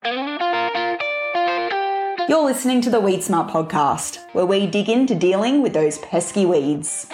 You're listening to the Weed Smart podcast, where we dig into dealing with those pesky weeds.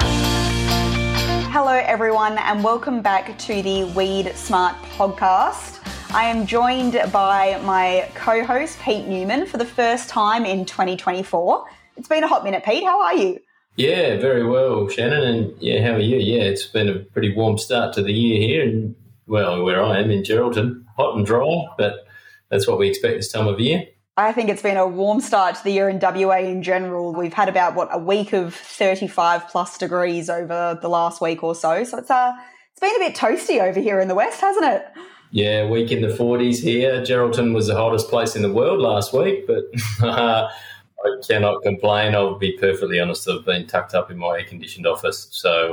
Hello everyone and welcome back to the Weed Smart podcast. I am joined by my co-host Pete Newman for the first time in 2024. It's been a hot minute, Pete. How are you? Yeah, very well, Shannon. And how are you? Yeah, it's been a pretty warm start to the year here and, well, where I am in Geraldton. Hot and dry, but that's what we expect this time of year. I think it's been a warm start to the year in WA in general. We've had about, a week of 35 plus degrees over the last week or so. So it's been a bit toasty over here in the west, hasn't it? Yeah, week in the 40s here. Geraldton was the hottest place in the world last week, but I cannot complain. I'll be perfectly honest, I've been tucked up in my air-conditioned office. So,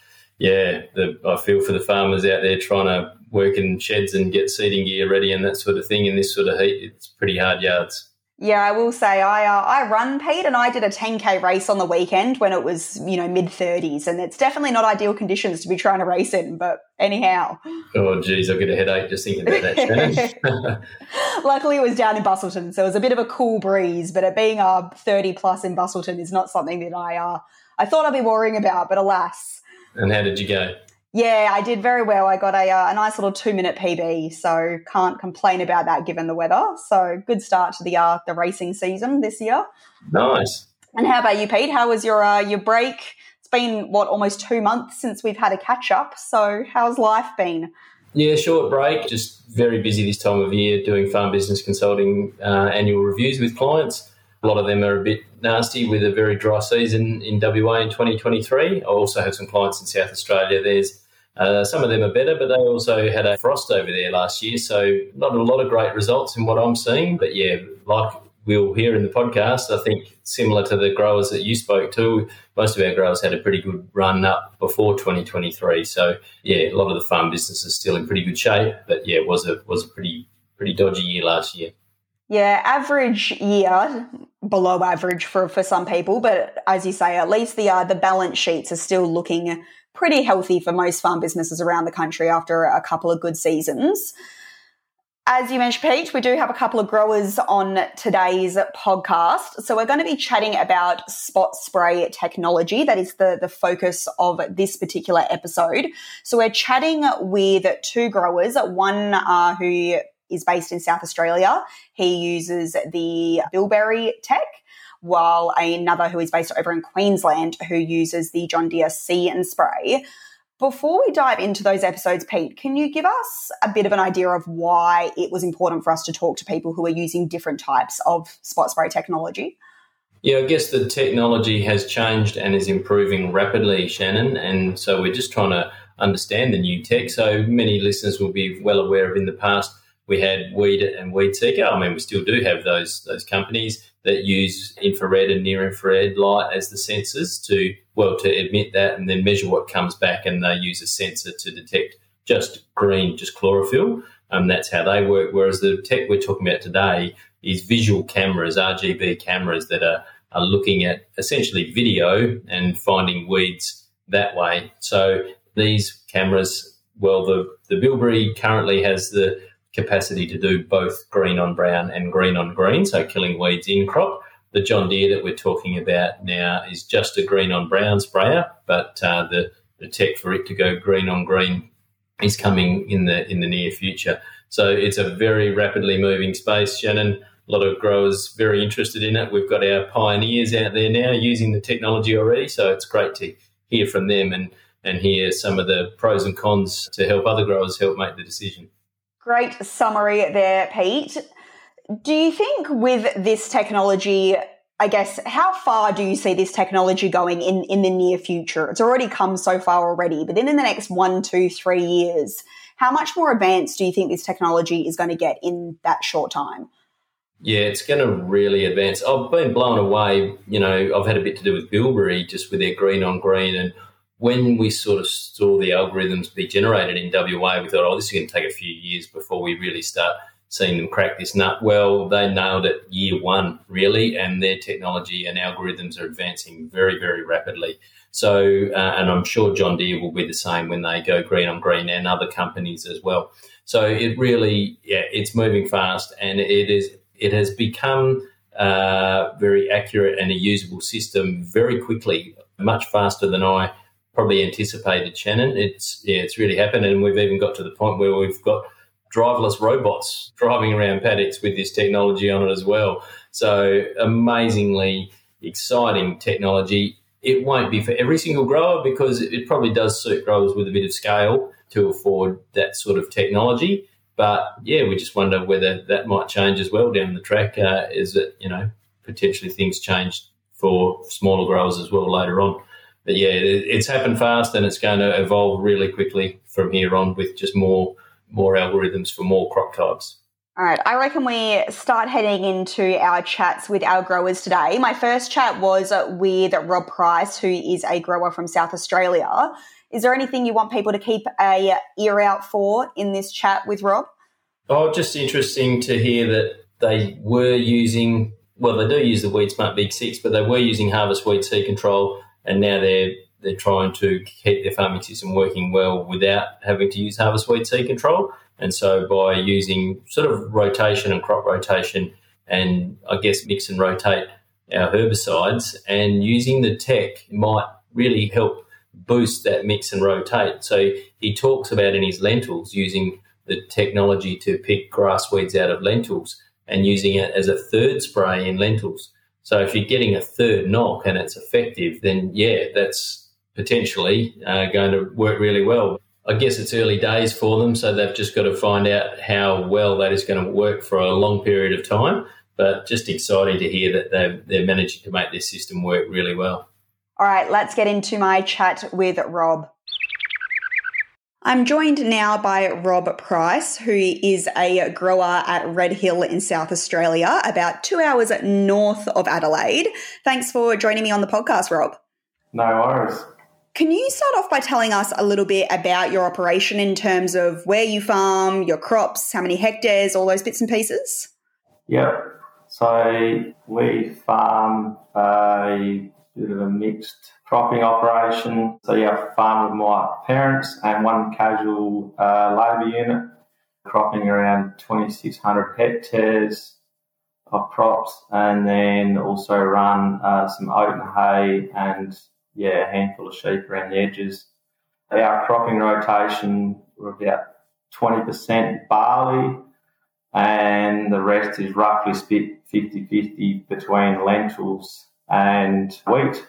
I feel for the farmers out there trying to work in sheds and get seeding gear ready and that sort of thing in this sort of heat. It's pretty hard yards. Yeah, I will say I run, Pete, and I did a 10K race on the weekend when it was, mid-30s, and it's definitely not ideal conditions to be trying to race in, but anyhow. Oh, geez, I'll get a headache just thinking about that, Shannon. Luckily, it was down in Busselton, so it was a bit of a cool breeze, but it being 30-plus in Busselton is not something that I thought I'd be worrying about, but alas. And how did you go? Yeah, I did very well. I got a nice little 2-minute PB, so can't complain about that given the weather. So good start to the racing season this year. Nice. And how about you, Pete? How was your break? It's been, almost 2 months since we've had a catch-up. So how's life been? Yeah, short break, just very busy this time of year doing farm business consulting annual reviews with clients. A lot of them are a bit nasty with a very dry season in WA in 2023. I also have some clients in South Australia. There's some of them are better, but they also had a frost over there last year, so not a lot of great results in what I'm seeing. But yeah, like we'll hear in the podcast, I think similar to the growers that you spoke to, most of our growers had a pretty good run up before 2023. So yeah, a lot of the farm business is still in pretty good shape, but yeah, it was a pretty dodgy year last year. Yeah, average year, below average for some people, but as you say, at least the balance sheets are still looking pretty healthy for most farm businesses around the country after a couple of good seasons. As you mentioned, Pete, we do have a couple of growers on today's podcast. So we're going to be chatting about spot spray technology. That is the focus of this particular episode. So we're chatting with two growers, one who is based in South Australia. He uses the Bilberry tech, while another who is based over in Queensland who uses the John Deere See and Spray. Before we dive into those episodes, Pete, can you give us a bit of an idea of why it was important for us to talk to people who are using different types of spot spray technology? Yeah, I guess the technology has changed and is improving rapidly, Shannon, and so we're just trying to understand the new tech. So many listeners will be well aware of in the past we had Weed and Weed Seeker. I mean, we still do have those companies that use infrared and near-infrared light as the sensors to emit that and then measure what comes back, and they use a sensor to detect just green, just chlorophyll. That's how they work, whereas the tech we're talking about today is visual cameras, RGB cameras that are looking at essentially video and finding weeds that way. So these cameras, the Bilberry currently has the capacity to do both green on brown and green on green, so killing weeds in crop. The John Deere that we're talking about now is just a green on brown sprayer, but the tech for it to go green on green is coming in the near future. So it's a very rapidly moving space, Shannon. A lot of growers very interested in it. We've got our pioneers out there now using the technology already, so it's great to hear from them and hear some of the pros and cons to help other growers help make the decision. Great summary there, Pete. Do you think with this technology, I guess, how far do you see this technology going in the near future? It's already come so far already, but then in the next 1, 2, 3 years, how much more advanced do you think this technology is going to get in that short time? Yeah, it's going to really advance. I've been blown away. I've had a bit to do with Bilberry, just with their green on green, and when we sort of saw the algorithms be generated in WA, we thought, this is going to take a few years before we really start seen them crack this nut. Well, they nailed it year one, really, and their technology and algorithms are advancing very, very rapidly. So, and I'm sure John Deere will be the same when they go green on green, and other companies as well. So it really, it's moving fast, and it has become very accurate and a usable system very quickly, much faster than I probably anticipated, Shannon. It's really happened, and we've even got to the point where we've got driverless robots driving around paddocks with this technology on it as well. So amazingly exciting technology. It won't be for every single grower, because it probably does suit growers with a bit of scale to afford that sort of technology. But, we just wonder whether that might change as well down the track, is that, potentially things change for smaller growers as well later on. But, it's happened fast, and it's going to evolve really quickly from here on with just more algorithms for more crop types. All right, I reckon we start heading into our chats with our growers today. My first chat was with Rob Price, who is a grower from South Australia. Is there anything you want people to keep a ear out for in this chat with Rob? Oh, just interesting to hear that they were using, they do use the WeedSmart Big 6, but they were using Harvest Weed Seed Control, and now they're trying to keep their farming system working well without having to use Harvest Weed Seed Control. And so by using sort of rotation and crop rotation, and I guess mix and rotate our herbicides, and using the tech might really help boost that mix and rotate. So he talks about in his lentils using the technology to pick grass weeds out of lentils and using it as a third spray in lentils. So if you're getting a third knock and it's effective, then that's potentially going to work really well. I guess it's early days for them, so they've just got to find out how well that is going to work for a long period of time. But just exciting to hear that they're managing to make this system work really well. All right, let's get into my chat with Rob. I'm joined now by Rob Price, who is a grower at Red Hill in South Australia, about 2 hours north of Adelaide. Thanks for joining me on the podcast, Rob. No worries. Can you start off by telling us a little bit about your operation in terms of where you farm, your crops, how many hectares, all those bits and pieces? Yep. So we farm a bit of a mixed cropping operation. So I farm with my parents and one casual labour unit, cropping around 2,600 hectares of crops, and then also run some oat and hay and a handful of sheep around the edges. Our cropping rotation, we're about 20% barley, and the rest is roughly split 50-50 between lentils and wheat.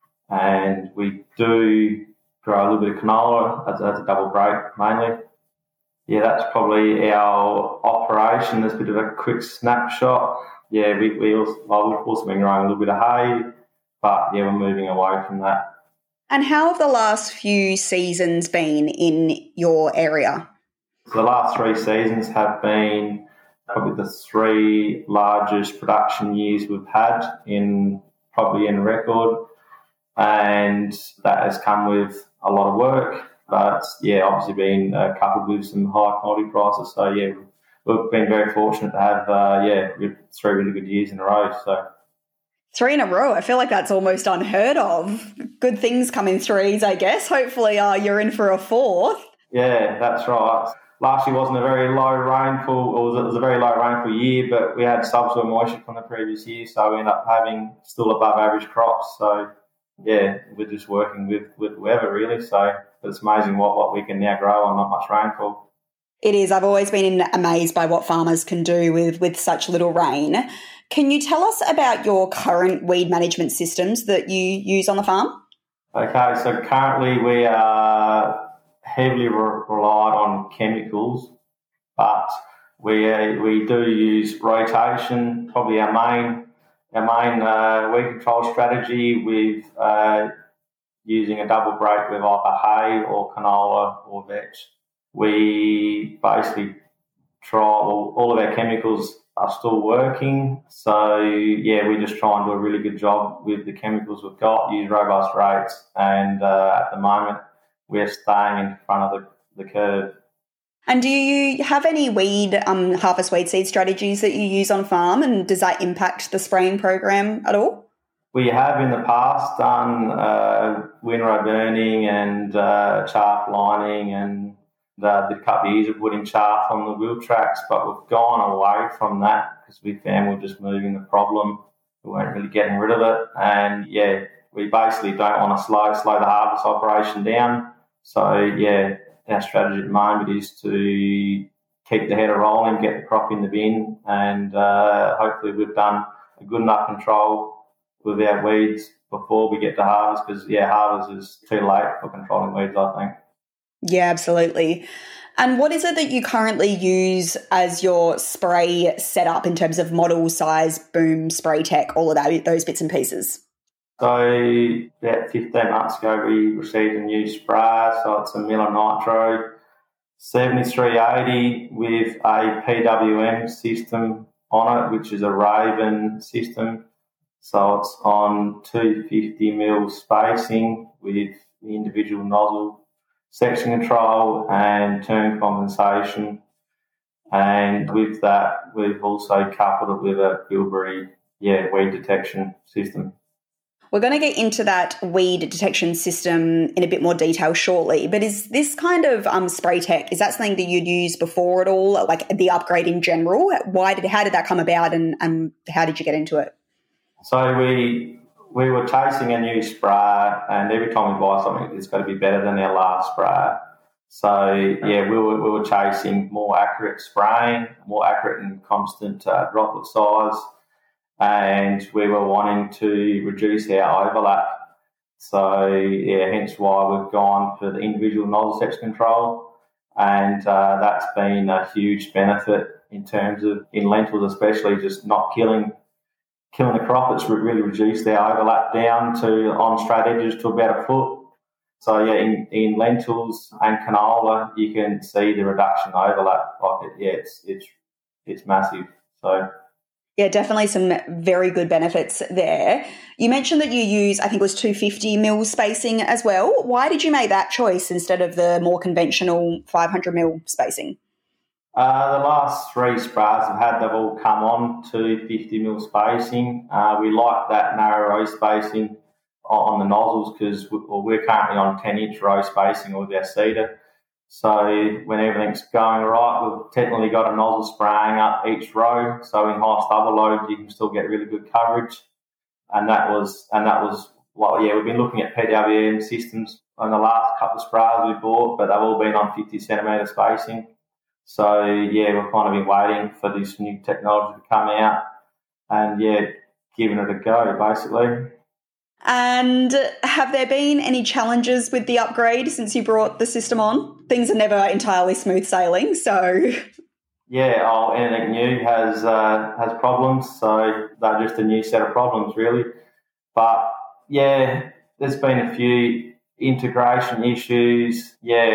And we do grow a little bit of canola as a double break mainly. That's probably our operation. There's a bit of a quick snapshot. We've also been growing a little bit of hay, but we're moving away from that. And how have the last few seasons been in your area? So the last 3 seasons have been probably the 3 largest production years we've had in record, and that has come with a lot of work, but obviously been coupled with some high commodity prices. So we've been very fortunate to have 3 really good years in a row. So 3 in a row. I feel like that's almost unheard of. Good things come in threes, I guess. Hopefully you're in for a 4th. Yeah, that's right. Last year wasn't a very low rainfall, or it was a very low rainfall year, but we had subsoil moisture from the previous year, so we ended up having still above average crops. So, we're just working with whoever really. So it's amazing what we can now grow on not much rainfall. It is. I've always been amazed by what farmers can do with such little rain. Can you tell us about your current weed management systems that you use on the farm? Okay, so currently we are heavily relied on chemicals, but we do use rotation. Probably our main weed control strategy with using a double break with either hay or canola or vetch. We basically try all of our chemicals are still working. So, we just try and do a really good job with the chemicals we've got, use robust rates, and at the moment we're staying in front of the curve. And do you have any harvest weed seed strategies that you use on farm, and does that impact the spraying program at all? We have in the past done windrow burning and chaff lining, and did a couple of years of putting chaff on the wheel tracks, but we've gone away from that because we found we're just moving the problem. We weren't really getting rid of it, and we basically don't want to slow the harvest operation down. So our strategy at the moment is to keep the header rolling, get the crop in the bin, and hopefully we've done a good enough control with our weeds before we get to harvest, because harvest is too late for controlling weeds, I think. Yeah, absolutely. And what is it that you currently use as your spray setup in terms of model, size, boom, spray tech, all of those bits and pieces? So about 15 months ago, we received a new sprayer. So it's a Miller Nitro 7380 with a PWM system on it, which is a Raven system. So it's on 250mm spacing with the individual nozzle section control and turn compensation. And with that, we've also coupled it with a Bilberry weed detection system. We're going to get into that weed detection system in a bit more detail shortly, but is this kind of spray tech, is that something that you'd used before at all, like the upgrade in general? How did that come about, and how did you get into it? So we were chasing a new sprayer, and every time we buy something, it's got to be better than our last sprayer. So we were chasing more accurate spraying, more accurate and constant droplet size, and we were wanting to reduce our overlap. So hence why we've gone for the individual nozzle section control, and that's been a huge benefit in terms of, in lentils especially, just not killing the crop. It's really reduced our overlap down to on straight edges to about a foot. So in lentils and canola, you can see the reduction in overlap. It's massive. So yeah, definitely some very good benefits there. You mentioned that you use, I think it was 250mm spacing as well. Why did you make that choice instead of the more conventional 500mm spacing? The last three sprayers I've had, they've all come on to 50mm spacing. We like that narrow row spacing on the nozzles because we're currently on 10-inch row spacing with our seeder. So when everything's going right, we've technically got a nozzle spraying up each row. So in high stubble loads, you can still get really good coverage. And that was we've been looking at PWM systems on the last couple of sprayers we bought, but they've all been on 50 centimetre spacing. So, we've kind of been waiting for this new technology to come out and, giving it a go, basically. And have there been any challenges with the upgrade since you brought the system on? Things are never entirely smooth sailing, so... Yeah, anything new has problems, so they're just a new set of problems, really. But, there's been a few integration issues,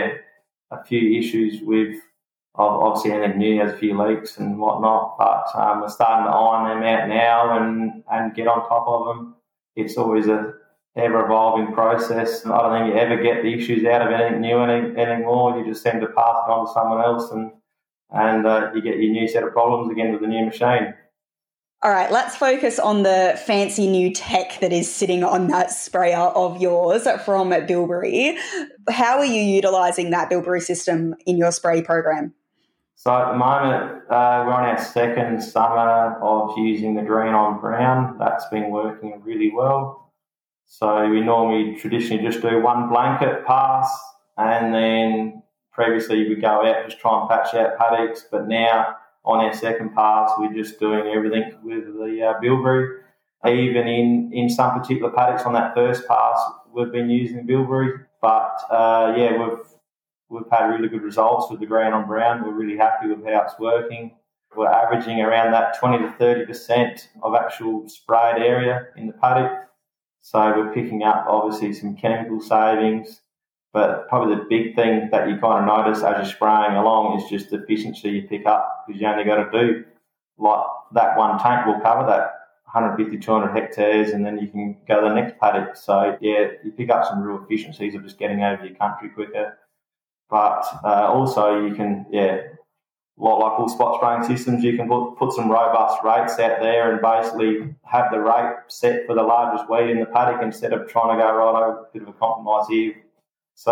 a few issues with... Obviously, anything new has a few leaks and whatnot, but we're starting to iron them out now and get on top of them. It's always a ever-evolving process. I don't think you ever get the issues out of anything new anymore. You just seem to pass it on to someone else and you get your new set of problems again with the new machine. All right, let's focus on the fancy new tech that is sitting on that sprayer of yours from Bilberry. How are you utilising that Bilberry system in your spray program? So at the moment, we're on our second summer of using the green on brown. That's been working really well. So we normally traditionally just do one blanket pass, and then previously we go out just try and patch out paddocks, but now on our second pass we're just doing everything with the Bilberry. Even in some particular paddocks on that first pass we've been using Bilberry, but we've had really good results with the green on brown. We're really happy with how it's working. We're averaging around that 20 to 30% of actual sprayed area in the paddock. So we're picking up obviously some chemical savings, but probably the big thing that you kind of notice as you're spraying along is just the efficiency you pick up, because you only got to do like that one tank will cover that 150, 200 hectares, and then you can go to the next paddock. So you pick up some real efficiencies of just getting over your country quicker. But also you can, like all spot spraying systems, you can put some robust rates out there and basically have the rate set for the largest weed in the paddock instead of trying to go a bit of a compromise here. So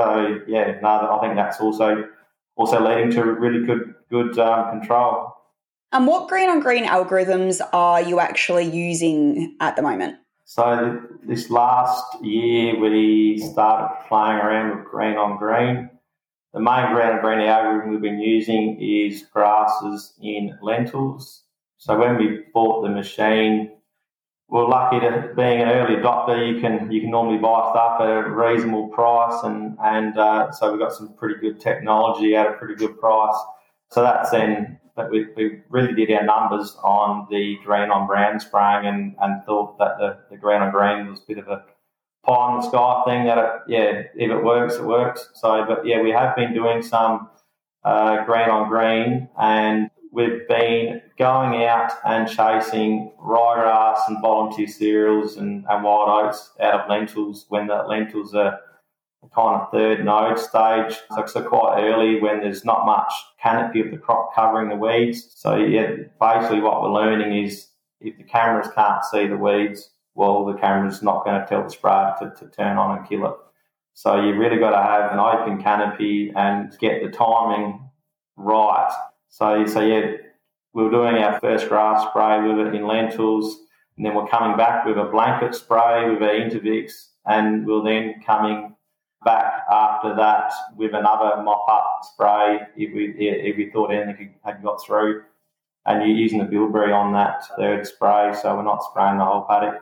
I think that's also leading to really good control. And what green on green algorithms are you actually using at the moment? So this last year we started playing around with green on green. The main green on green algorithm we've been using is grasses in lentils. So when we bought the machine, we're lucky to being an early adopter. You can normally buy stuff at a reasonable price, and so we've got some pretty good technology at a pretty good price. So that's then. But we really did our numbers on the green on brown spraying and thought that the green on green was a bit of a pie in the sky thing that, if it works, it works. So, but we have been doing some green on green, and we've been going out and chasing ryegrass and volunteer cereals and wild oats out of lentils when the lentils are kind of third node stage, so quite early when there's not much canopy of the crop covering the weeds. So basically what we're learning is if the cameras can't see the weeds, well, the camera's not going to tell the sprayer to turn on and kill it. So you really got to have an open canopy and get the timing right. So we were doing our first grass spray with it in lentils, and then we're coming back with a blanket spray with our Intervix, and we're then coming back after that with another mop-up spray if we thought anything had got through, and you're using the bilberry on that third spray, so we're not spraying the whole paddock.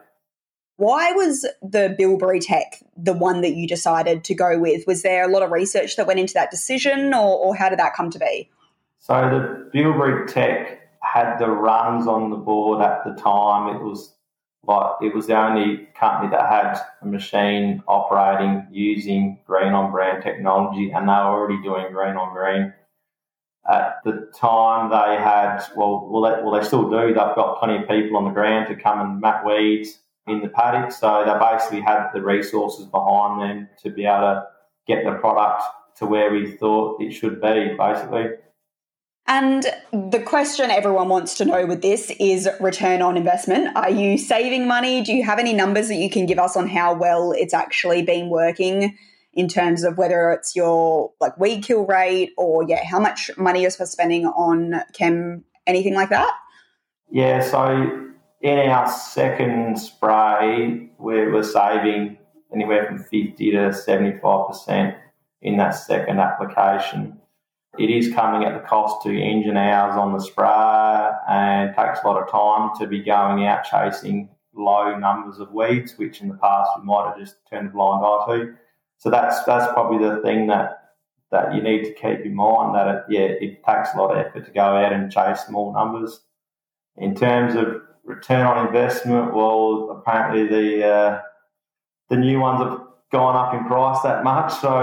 Why was the bilberry tech the one that you decided to go with? Was there a lot of research that went into that decision, or how did that come to be? So the bilberry tech had the runs on the board at the time. It was the only company that had a machine operating using green on brown technology, and they were already doing green on green. At the time they had, they still do, they've got plenty of people on the ground to come and mat weeds in the paddock, so they basically had the resources behind them to be able to get the product to where we thought it should be, basically. And the question everyone wants to know with this is return on investment. Are you saving money? Do you have any numbers that you can give us on how well it's actually been working in terms of whether it's your weed kill rate or how much money you're spending on chem, anything like that? Yeah, so in our second spray, we're saving anywhere from 50 to 75% in that second application. It is coming at the cost to engine hours on the sprayer and takes a lot of time to be going out chasing low numbers of weeds, which in the past we might have just turned a blind eye to. So that's probably the thing that you need to keep in mind, that it takes a lot of effort to go out and chase small numbers. In terms of return on investment, well, apparently the new ones have gone up in price that much. So,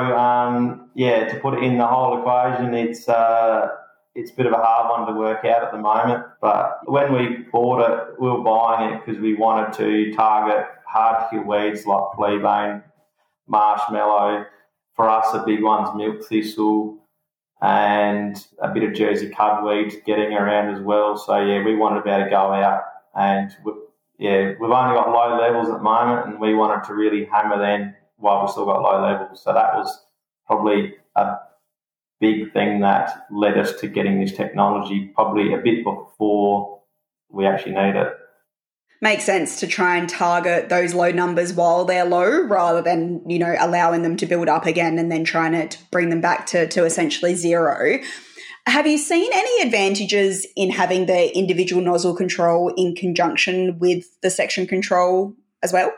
to put it in the whole equation, it's a bit of a hard one to work out at the moment. But when we bought it, we were buying it because we wanted to target hard-to-kill weeds like fleabane, marshmallow. For us, the big one's milk thistle and a bit of Jersey cudweed getting around as well. So, we wanted to be able to go out and, we've only got low levels at the moment, and we wanted to really hammer them while we've still got low levels. So that was probably a big thing that led us to getting this technology probably a bit before we actually need it. Makes sense to try and target those low numbers while they're low rather than, allowing them to build up again and then trying to bring them back to essentially zero. Have you seen any advantages in having the individual nozzle control in conjunction with the section control as well?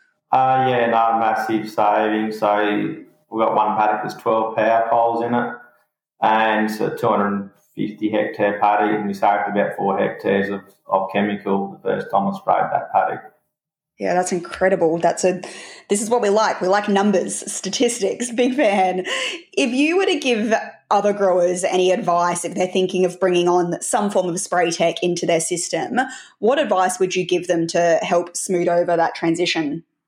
Massive savings. So we've got one paddock that's 12 power poles in it, and it's a 250 hectare paddock, and we saved about 4 hectares of chemical the first time I sprayed that paddock. Yeah, that's incredible. This is what we like. We like numbers, statistics, big fan. If you were to give other growers any advice if they're thinking of bringing on some form of spray tech into their system, what advice would you give them to help smooth over that transition?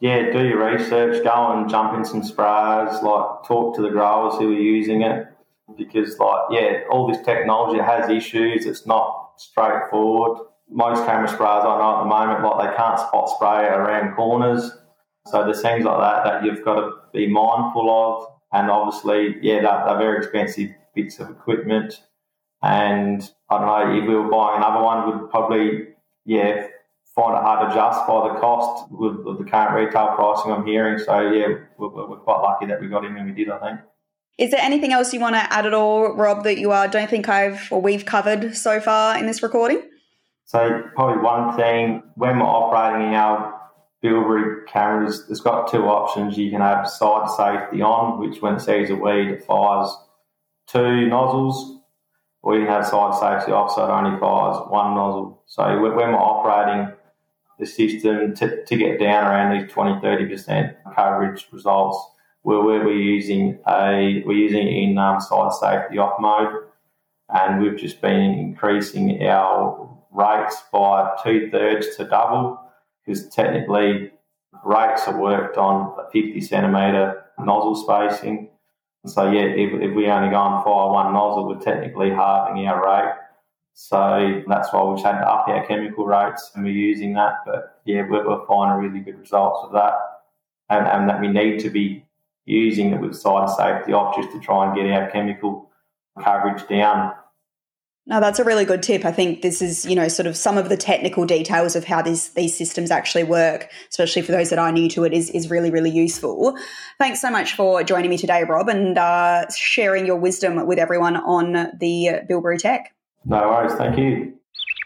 yeah, do your research, go and jump in some sprayers, like talk to the growers who are using it, because all this technology has issues. It's not straightforward. Most camera sprayers I know at the moment, they can't spot spray around corners. So there's things like that you've got to be mindful of. And obviously, they're very expensive bits of equipment. And I don't know, if we were buying another one, we'd probably, find it hard to justify the cost with the current retail pricing I'm hearing. So, we're quite lucky that we got in when we did, I think. Is there anything else you want to add at all, Rob, that you don't think we've covered so far in this recording? So probably one thing, when we're operating our Bilberry cameras, there's got two options. You can have side safety on, which when it sees a weed, it fires 2 nozzles, or you can have side safety off, so it only fires 1 nozzle. So when we're operating the system to get down around these 20-30% coverage results, we're using it in side safety off mode, and we've just been increasing our rates by 2/3 to double, because technically rates are worked on a 50 centimetre nozzle spacing. So if we only go and fire 1 nozzle, we're technically halving our rate. So that's why we've had to up our chemical rates, and we're using that. But we're finding really good results of that, and that we need to be using it with side safety off just to try and get our chemical coverage down. No, that's a really good tip. I think this is, sort of some of the technical details of how these systems actually work, especially for those that are new to it, is really, really useful. Thanks so much for joining me today, Rob, and sharing your wisdom with everyone on the Bilberry tech. No worries. Thank you.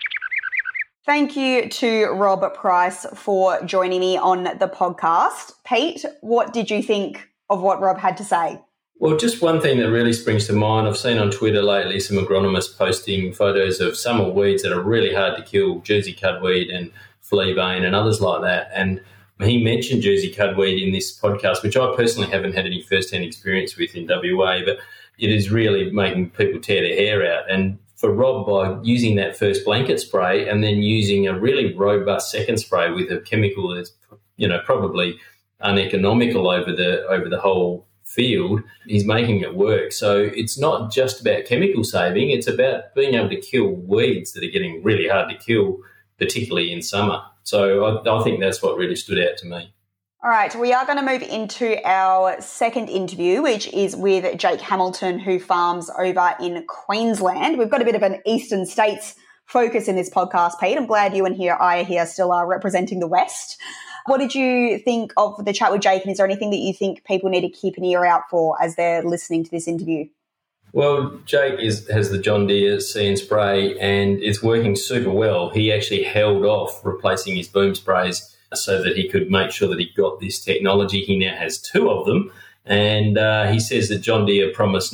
Thank you to Rob Price for joining me on the podcast. Pete, what did you think of what Rob had to say? Well, just one thing that really springs to mind, I've seen on Twitter lately some agronomists posting photos of summer weeds that are really hard to kill, Jersey cudweed and fleabane and others like that. And he mentioned Jersey cudweed in this podcast, which I personally haven't had any first-hand experience with in WA, but it is really making people tear their hair out. And for Rob, by using that first blanket spray and then using a really robust second spray with a chemical that's, probably uneconomical over the whole field, he's making it work. So it's not just about chemical saving, it's about being able to kill weeds that are getting really hard to kill, particularly in summer. So I think that's what really stood out to me. All right, we are going to move into our second interview, which is with Jake Hamilton, who farms over in Queensland. We've got a bit of an Eastern States focus in this podcast, Pete. I'm glad you and I here still are representing the West. What did you think of the chat with Jake, and is there anything that you think people need to keep an ear out for as they're listening to this interview? Well, Jake has the John Deere See & Spray, and it's working super well. He actually held off replacing his boom sprays so that he could make sure that he got this technology. He now has 2 of them, and he says that John Deere promised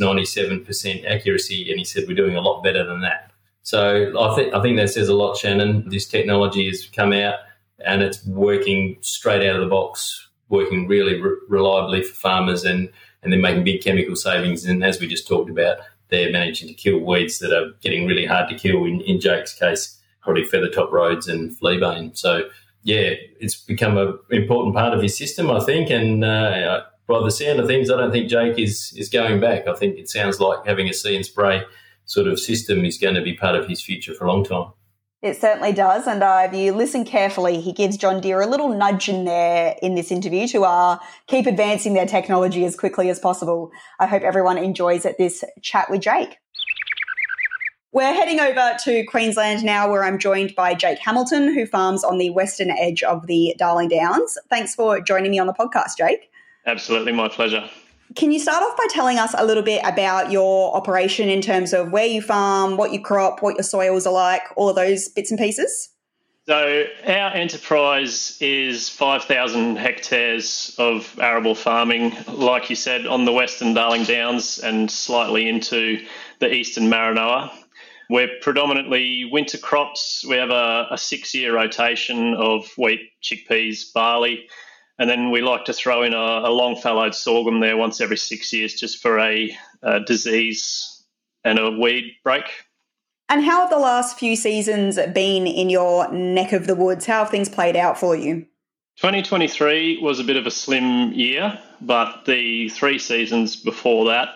97% accuracy, and he said we're doing a lot better than that. So I think that says a lot, Shannon. This technology has come out, and it's working straight out of the box, working really reliably for farmers, and they're making big chemical savings. And as we just talked about, they're managing to kill weeds that are getting really hard to kill, in Jake's case, probably feathertop rhodes and fleabane. So, it's become an important part of his system, I think, and by the sound of things, I don't think Jake is going back. I think it sounds like having a See & Spray sort of system is going to be part of his future for a long time. It certainly does, and if you listen carefully, he gives John Deere a little nudge in there in this interview to keep advancing their technology as quickly as possible. I hope everyone enjoys this chat with Jake. We're heading over to Queensland now, where I'm joined by Jake Hamilton, who farms on the western edge of the Darling Downs. Thanks for joining me on the podcast, Jake. Absolutely, my pleasure. Can you start off by telling us a little bit about your operation in terms of where you farm, what you crop, what your soils are like, all of those bits and pieces? So our enterprise is 5,000 hectares of arable farming, like you said, on the western Darling Downs and slightly into the eastern Maranoa. We're predominantly winter crops. We have a 6-year rotation of wheat, chickpeas, barley, and then we like to throw in a long-fallowed sorghum there once every 6 years just for a disease and a weed break. And how have the last few seasons been in your neck of the woods? How have things played out for you? 2023 was a bit of a slim year, but the 3 seasons before that,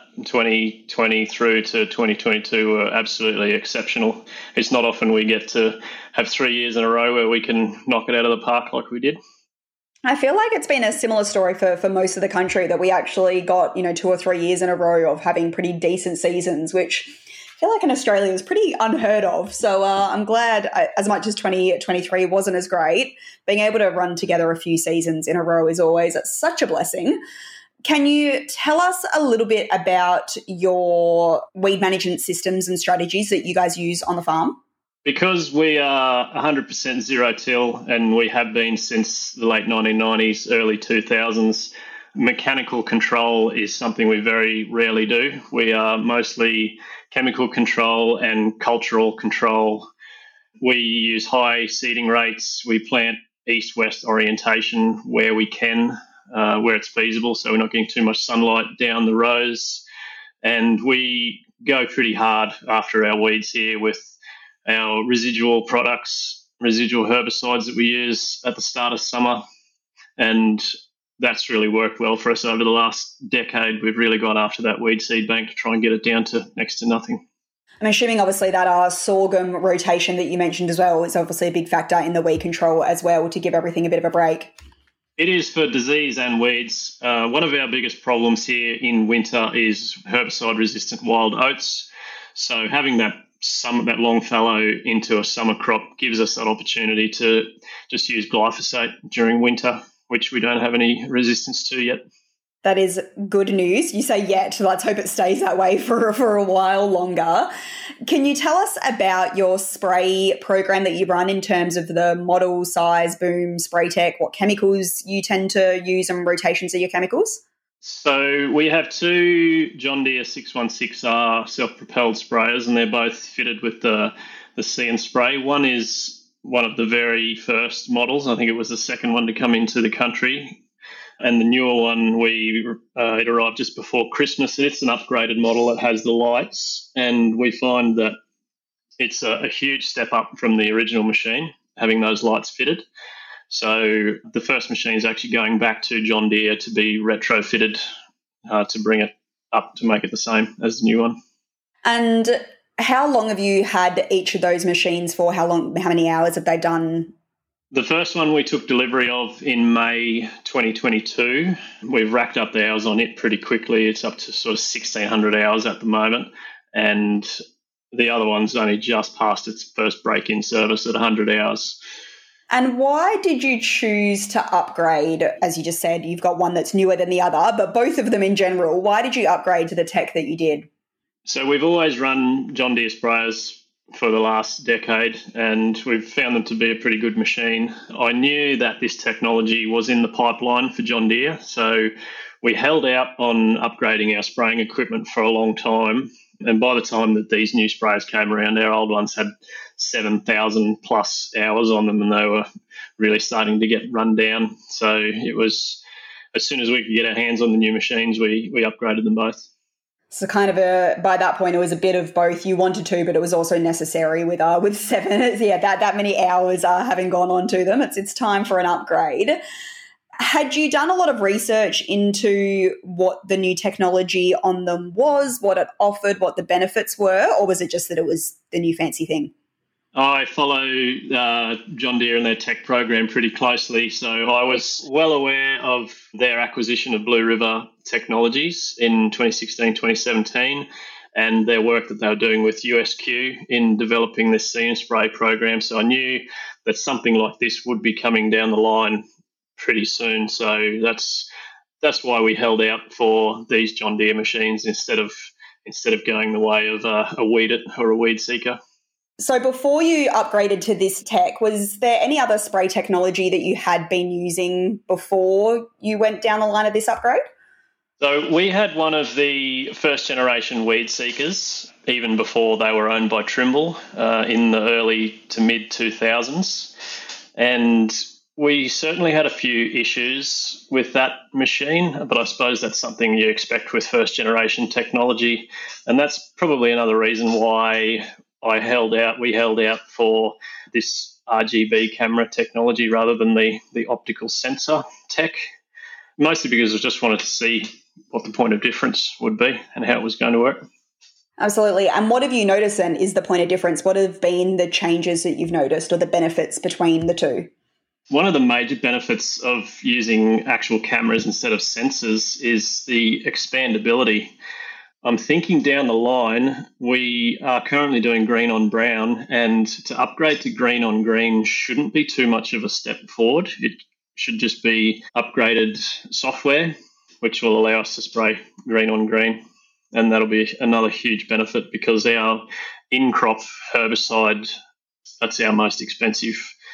2020 through to 2022, were absolutely exceptional. It's not often we get to have 3 years in a row where we can knock it out of the park like we did. I feel like it's been a similar story for most of the country, that we actually got, 2 or 3 years in a row of having pretty decent seasons, which I feel like in Australia is pretty unheard of. So I'm glad, as much as 2023 wasn't as great, being able to run together a few seasons in a row is always such a blessing. Can you tell us a little bit about your weed management systems and strategies that you guys use on the farm? Because we are 100% zero-till, and we have been since the late 1990s, early 2000s, mechanical control is something we very rarely do. We are mostly chemical control and cultural control. We use high seeding rates. We plant east-west orientation where we can, where it's feasible, so we're not getting too much sunlight down the rows. And we go pretty hard after our weeds here with our residual products, residual herbicides that we use at the start of summer. And that's really worked well for us over the last decade. We've really gone after that weed seed bank to try and get it down to next to nothing. I'm assuming obviously that sorghum rotation that you mentioned as well is obviously a big factor in the weed control as well, to give everything a bit of a break. It is for disease and weeds. One of our biggest problems here in winter is herbicide-resistant wild oats. So having that long fallow into a summer crop gives us that opportunity to just use glyphosate during winter, which we don't have any resistance to yet. That is good news. You say yet. Let's hope it stays that way for a while longer. Can you tell us about your spray program that you run in terms of the model, size, boom, spray tech, what chemicals you tend to use and rotations of your chemicals? So we have 2 John Deere 616R self-propelled sprayers, and they're both fitted with the See and Spray. One is one of the very first models. I think it was the second one to come into the country. And the newer one, it arrived just before Christmas, and it's an upgraded model that has the lights. And we find that it's a huge step up from the original machine, having those lights fitted. So the first machine is actually going back to John Deere to be retrofitted to bring it up to make it the same as the new one. And how long have you had each of those machines for? How many hours have they done? The first one we took delivery of in May 2022. We've racked up the hours on it pretty quickly. It's up to sort of 1,600 hours at the moment. And the other one's only just passed its first break-in service at 100 hours. And why did you choose to upgrade? As you just said, you've got one that's newer than the other, but both of them in general, why did you upgrade to the tech that you did? So we've always run John Deere sprayers for the last decade, and we've found them to be a pretty good machine. I knew that this technology was in the pipeline for John Deere, so we held out on upgrading our spraying equipment for a long time. And by the time that these new sprayers came around, our old ones had 7,000 plus hours on them, and they were really starting to get run down. So it was, as soon as we could get our hands on the new machines, we upgraded them both. So kind of by that point, it was a bit of both. You wanted to, but it was also necessary with 7, that many hours having gone on to them. It's time for an upgrade. Had you done a lot of research into what the new technology on them was, what it offered, what the benefits were, or was it just that it was the new fancy thing? I follow John Deere and their tech program pretty closely, so I was well aware of their acquisition of Blue River Technologies in 2016, 2017, and their work that they were doing with USQ in developing this See and Spray program. So I knew that something like this would be coming down the line pretty soon. So that's why we held out for these John Deere machines instead of going the way of a Weed It or a Weed Seeker. So before you upgraded to this tech, was there any other spray technology that you had been using before you went down the line of this upgrade? So we had one of the first generation Weed Seekers, even before they were owned by Trimble in the early to mid 2000s. And we certainly had a few issues with that machine, but I suppose that's something you expect with first generation technology. And that's probably another reason why we held out for this RGB camera technology rather than the optical sensor tech, mostly because I just wanted to see what the point of difference would be and how it was going to work. Absolutely. And what have you noticed then is the point of difference? What have been the changes that you've noticed or the benefits between the two? One of the major benefits of using actual cameras instead of sensors is the expandability. I'm thinking down the line, we are currently doing green on brown, and to upgrade to green on green shouldn't be too much of a step forward. It should just be upgraded software, which will allow us to spray green on green. And that'll be another huge benefit because our in-crop herbicide, that's our most expensive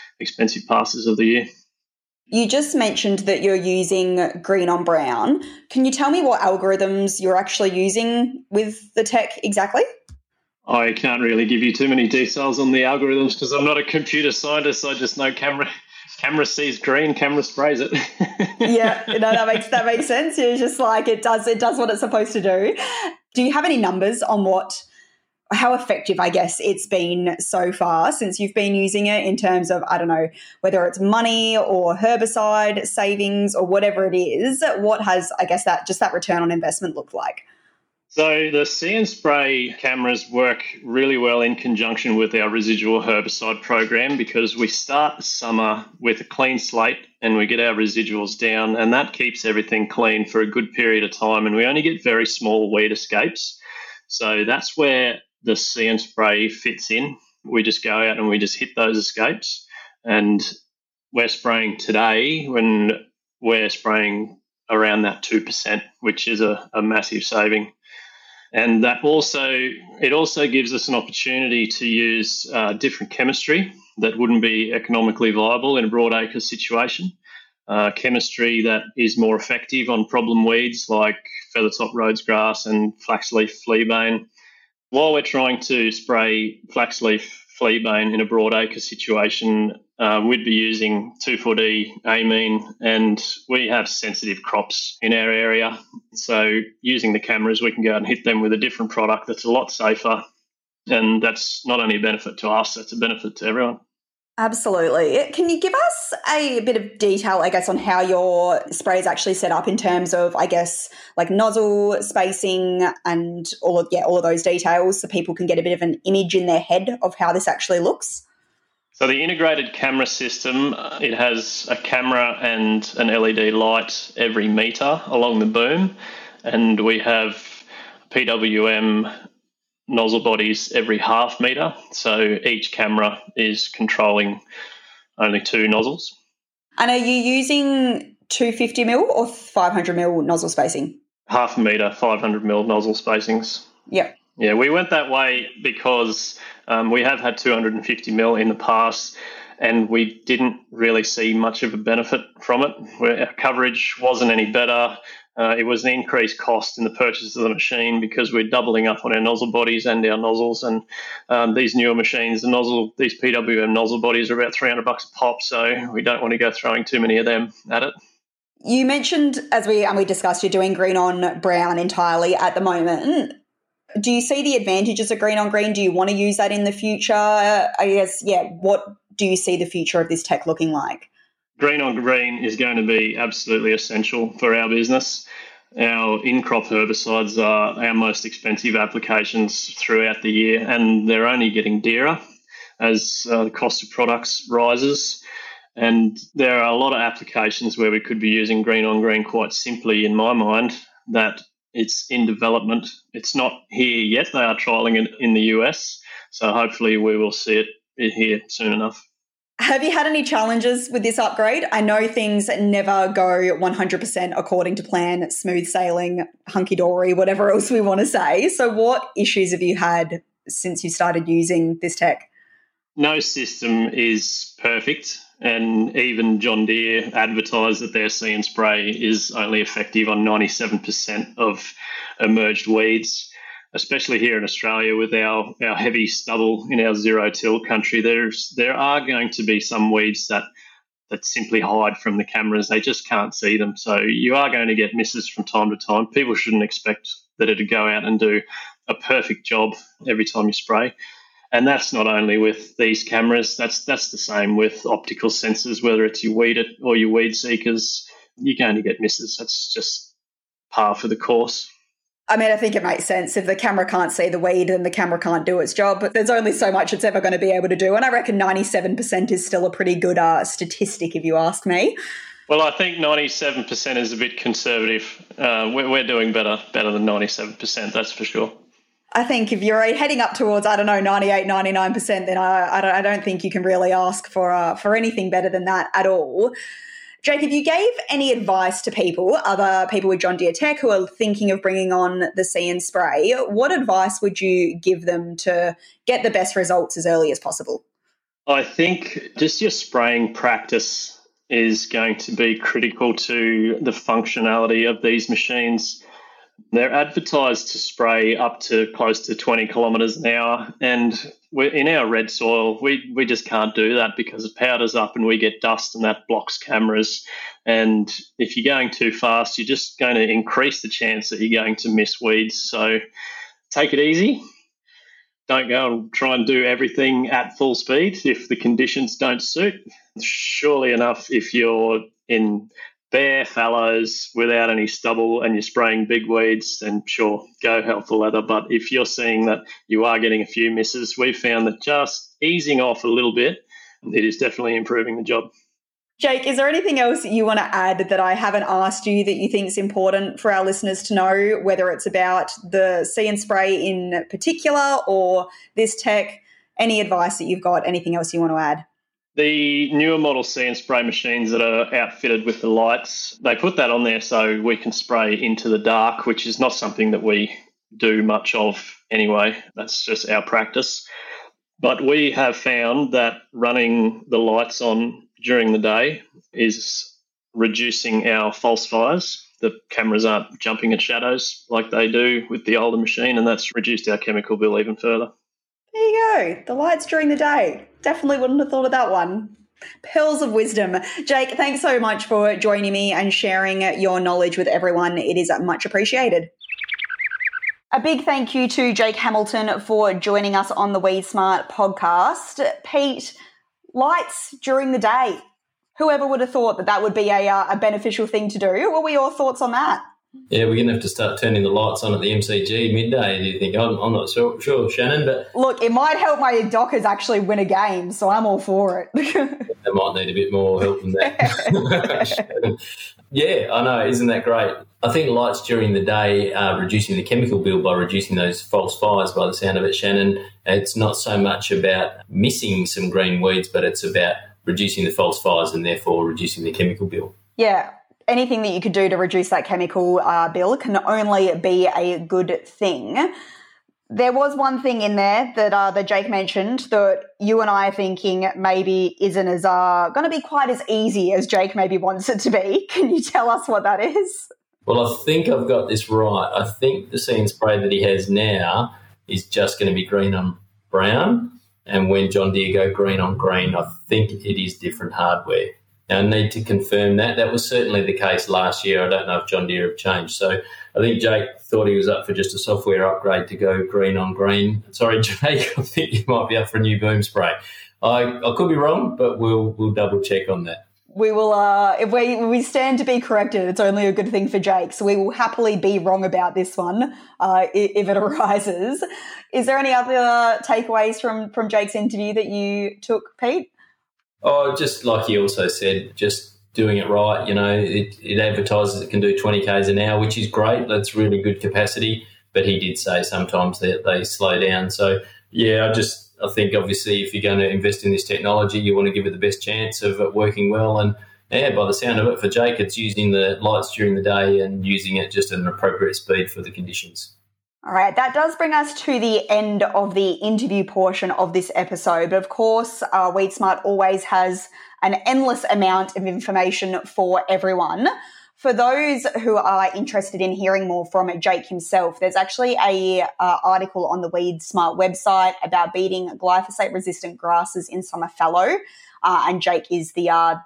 passes of the year. You just mentioned that you're using green on brown. Can you tell me what algorithms you're actually using with the tech exactly? I can't really give you too many details on the algorithms because I'm not a computer scientist. I just know camera sees green, camera sprays it. Yeah, no, that makes sense. You're just like it does what it's supposed to do. Do you have any numbers on how effective, I guess, it's been so far since you've been using it in terms of, I don't know, whether it's money or herbicide savings or whatever it is? What has, I guess, that return on investment looked like? So the See and Spray cameras work really well in conjunction with our residual herbicide program because we start the summer with a clean slate and we get our residuals down, and that keeps everything clean for a good period of time, and we only get very small weed escapes. So that's where the See and Spray fits in. We just go out and we just hit those escapes, and we're spraying today when we're spraying around that 2%, which is a massive saving. And it also gives us an opportunity to use different chemistry that wouldn't be economically viable in a broadacre situation. Chemistry that is more effective on problem weeds like feathertop Rhodes grass and flaxleaf fleabane. While we're trying to spray flaxleaf fleabane in a broadacre situation, we'd be using 2,4-D amine, and we have sensitive crops in our area. So using the cameras, we can go out and hit them with a different product that's a lot safer, and that's not only a benefit to us, it's a benefit to everyone. Absolutely. Can you give us a bit of detail, I guess, on how your spray is actually set up in terms of, I guess, like nozzle spacing and all of those details so people can get a bit of an image in their head of how this actually looks? So the integrated camera system, it has a camera and an LED light every metre along the boom, and we have PWM nozzle bodies every half metre. So each camera is controlling only 2 nozzles. And are you using 250mm or 500mm nozzle spacing? Half a metre, 500mm nozzle spacings. Yep. Yeah, we went that way because we have had 250mm in the past and we didn't really see much of a benefit from it. Our coverage wasn't any better. It was an increased cost in the purchase of the machine because we're doubling up on our nozzle bodies and our nozzles. And these newer machines, these PWM nozzle bodies are about $300 a pop, so we don't want to go throwing too many of them at it. You mentioned, as we discussed, you're doing green on brown entirely at the moment. Do you see the advantages of green on green? Do you want to use that in the future? I guess, what do you see the future of this tech looking like? Green on green is going to be absolutely essential for our business. Our in-crop herbicides are our most expensive applications throughout the year, and they're only getting dearer as the cost of products rises. And there are a lot of applications where we could be using green on green quite simply, in my mind, that it's in development. It's not here yet. They are trialling it in the US, so hopefully we will see it here soon enough. Have you had any challenges with this upgrade? I know things never go 100% according to plan, smooth sailing, hunky-dory, whatever else we want to say. So what issues have you had since you started using this tech? No system is perfect, and even John Deere advertised that their See and Spray is only effective on 97% of emerged weeds. Especially here in Australia with our heavy stubble in our zero-till country, there are going to be some weeds that simply hide from the cameras. They just can't see them. So you are going to get misses from time to time. People shouldn't expect that it'll go out and do a perfect job every time you spray. And that's not only with these cameras, that's the same with optical sensors, whether it's your weed or your weed seekers, you're going to get misses. That's just par for the course. I mean, I think it makes sense. If the camera can't see the weed, then the camera can't do its job. But there's only so much it's ever going to be able to do. And I reckon 97% is still a pretty good statistic, if you ask me. Well, I think 97% is a bit conservative. We're doing better than 97%, that's for sure. I think if you're heading up towards, 98, 99%, then I don't think you can really ask for anything better than that at all. Jake, if you gave any advice to other people with John Deere Tech who are thinking of bringing on the See and Spray, what advice would you give them to get the best results as early as possible? I think just your spraying practice is going to be critical to the functionality of these machines. They're advertised to spray up to close to 20 kilometres an hour, and in our red soil, we just can't do that because it powders up and we get dust and that blocks cameras. And if you're going too fast, you're just going to increase the chance that you're going to miss weeds. So take it easy. Don't go and try and do everything at full speed if the conditions don't suit. Surely enough, if you're in bare fallows without any stubble and you're spraying big weeds, then sure, go hell for leather. But if you're seeing that you are getting a few misses, we've found that just easing off a little bit, it is definitely improving the job. Jake, is there anything else that you want to add that I haven't asked you that you think is important for our listeners to know, whether it's about the See and Spray in particular or this tech? Any advice that you've got, anything else you want to add? The newer model See and Spray machines that are outfitted with the lights, they put that on there so we can spray into the dark, which is not something that we do much of anyway. That's just our practice. But we have found that running the lights on during the day is reducing our false fires. The cameras aren't jumping at shadows like they do with the older machine, and that's reduced our chemical bill even further. There you go. The lights during the day. Definitely wouldn't have thought of that one. Pearls of wisdom. Jake, thanks so much for joining me and sharing your knowledge with everyone. It is much appreciated. A big thank you to Jake Hamilton for joining us on the Weed Smart podcast. Pete, lights during the day. Whoever would have thought that would be a beneficial thing to do? What were your thoughts on that? Yeah, we're going to have to start turning the lights on at the MCG midday, do you think? I'm not sure, Shannon, but... Look, it might help my Dockers actually win a game, so I'm all for it. They might need a bit more help than that. Yeah, I know. Isn't that great? I think lights during the day are reducing the chemical bill by reducing those false fires by the sound of it, Shannon. It's not so much about missing some green weeds, but it's about reducing the false fires and therefore reducing the chemical bill. Yeah. Anything that you could do to reduce that chemical bill can only be a good thing. There was one thing in there that Jake mentioned that you and I are thinking maybe isn't as going to be quite as easy as Jake maybe wants it to be. Can you tell us what that is? Well, I think I've got this right. I think the See and Spray that he has now is just going to be green on brown. And when John Deere go green on green, I think it is different hardware. Now, I need to confirm that. That was certainly the case last year. I don't know if John Deere have changed. So I think Jake thought he was up for just a software upgrade to go green on green. Sorry, Jake, I think you might be up for a new boom spray. I could be wrong, but we'll double check on that. We will, if we stand to be corrected, it's only a good thing for Jake. So we will happily be wrong about this one if it arises. Is there any other takeaways from Jake's interview that you took, Pete? Oh, just like he also said, just doing it right. You know, it advertises it can do 20 k's an hour, which is great. That's really good capacity. But he did say sometimes that they slow down. So, yeah, I think obviously if you're going to invest in this technology, you want to give it the best chance of it working well. And, yeah, by the sound of it, for Jake, it's using the lights during the day and using it just at an appropriate speed for the conditions. All right, that does bring us to the end of the interview portion of this episode. But of course, Weed Smart always has an endless amount of information for everyone. For those who are interested in hearing more from Jake himself, there's actually a article on the Weed Smart website about beating glyphosate-resistant grasses in summer fallow. And Jake is the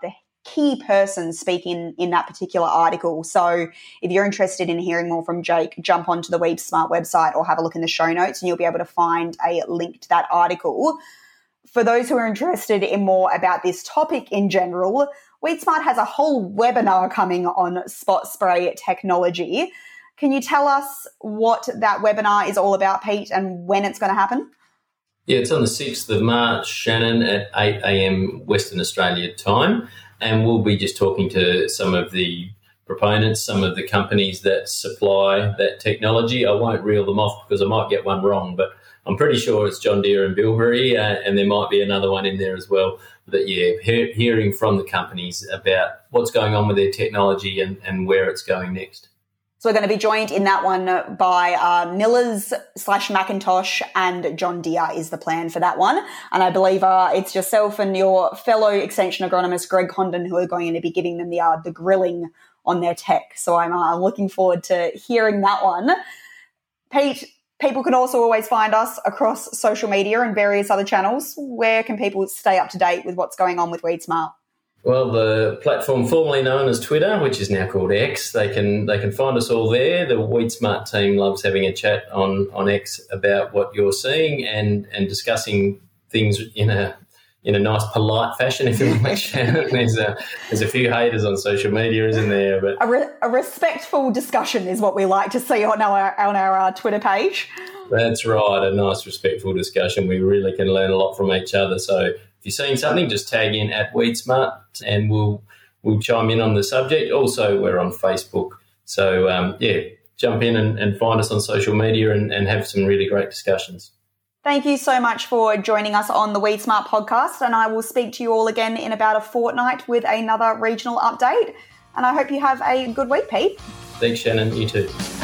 key person speaking in that particular article. So if you're interested in hearing more from Jake, jump onto the WeedSmart website or have a look in the show notes and you'll be able to find a link to that article. For those who are interested in more about this topic in general, WeedSmart has a whole webinar coming on spot spray technology. Can you tell us what that webinar is all about, Pete, and when it's going to happen? Yeah, it's on the 6th of March, Shannon, at 8 a.m. Western Australia time. And we'll be just talking to some of the proponents, some of the companies that supply that technology. I won't reel them off because I might get one wrong, but I'm pretty sure it's John Deere and Bilberry, and there might be another one in there as well. That, hearing from the companies about what's going on with their technology and where it's going next. So we're going to be joined in that one by Millers / Macintosh and John Deere is the plan for that one. And I believe it's yourself and your fellow extension agronomist, Greg Condon, who are going to be giving them the grilling on their tech. So I'm looking forward to hearing that one. Pete, people can also always find us across social media and various other channels. Where can people stay up to date with what's going on with WeedSmart? Well, the platform formerly known as Twitter, which is now called X, they can find us all there. The WeedSmart team loves having a chat on X about what you're seeing and discussing things in a nice, polite fashion, if you like, Shannon. There's a few haters on social media, isn't there? But a respectful discussion is what we like to see on our Twitter page. That's right, a nice, respectful discussion. We really can learn a lot from each other. So if you're seeing something, just tag in at WeedSmart and we'll chime in on the subject. Also, we're on Facebook. So, jump in and find us on social media and have some really great discussions. Thank you so much for joining us on the WeedSmart podcast, and I will speak to you all again in about a fortnight with another regional update. And I hope you have a good week, Pete. Thanks, Shannon. You too.